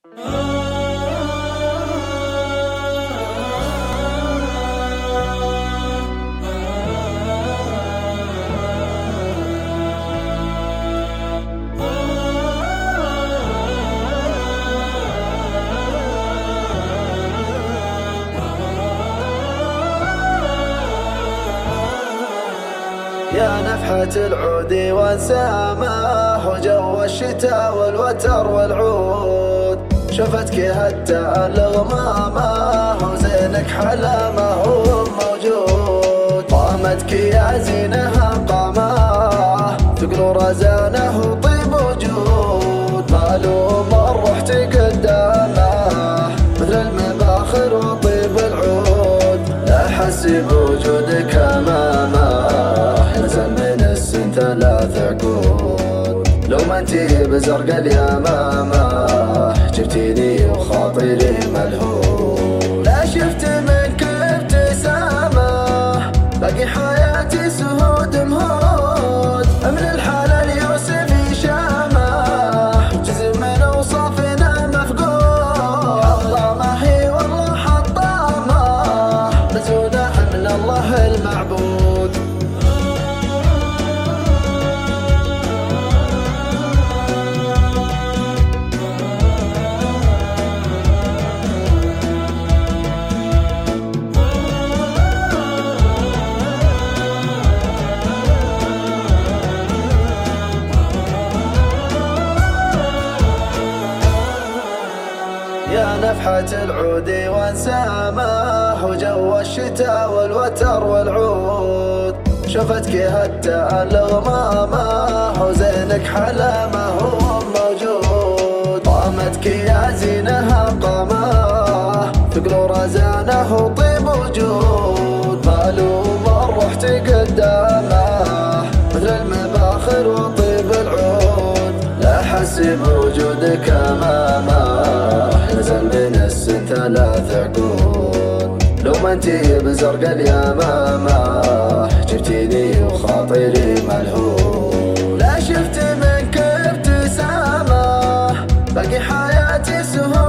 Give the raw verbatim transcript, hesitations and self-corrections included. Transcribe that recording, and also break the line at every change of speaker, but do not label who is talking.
يا نفحة العود وانسامه وجو الشتاء والوتر والعود، شفتك هتى الغمامه وزينك حلامه موجود، قامتك يا زينها قامه ثقل رزانه وطيب وجود، معلوم رحت قدامه مثل المباخر وطيب العود، لا احس بوجودك امامه نزل من السن ثلاث عقود، لو ما انتي بزرق اليمامه جبتيني وخاطري ملهول، لا شفت منك ابتسامه باقي حياتي سهود مهود، من الحالة اليوسفي شامه جزء من اوصافنا مفقود، حطامه هي والله حطامه مزونه من الله المعبود. يا نفحة العود وانسامه وجو الشتاء والوتر والعود، شفتك هتى الغمامه وزينك حلامه موجود، قامتك يا زينها قامه ثقل رزانه وطيب وجود، معلوم رحت قدامه مثل المباخر وطيب العود، لا احس بوجودك امامه نزل من السن ثلاث عقود، لو ما انتي بزرق اليمامه جبتيني وخاطري ملهول، لا شفت منك ابتسامه باقي حياتي سهول.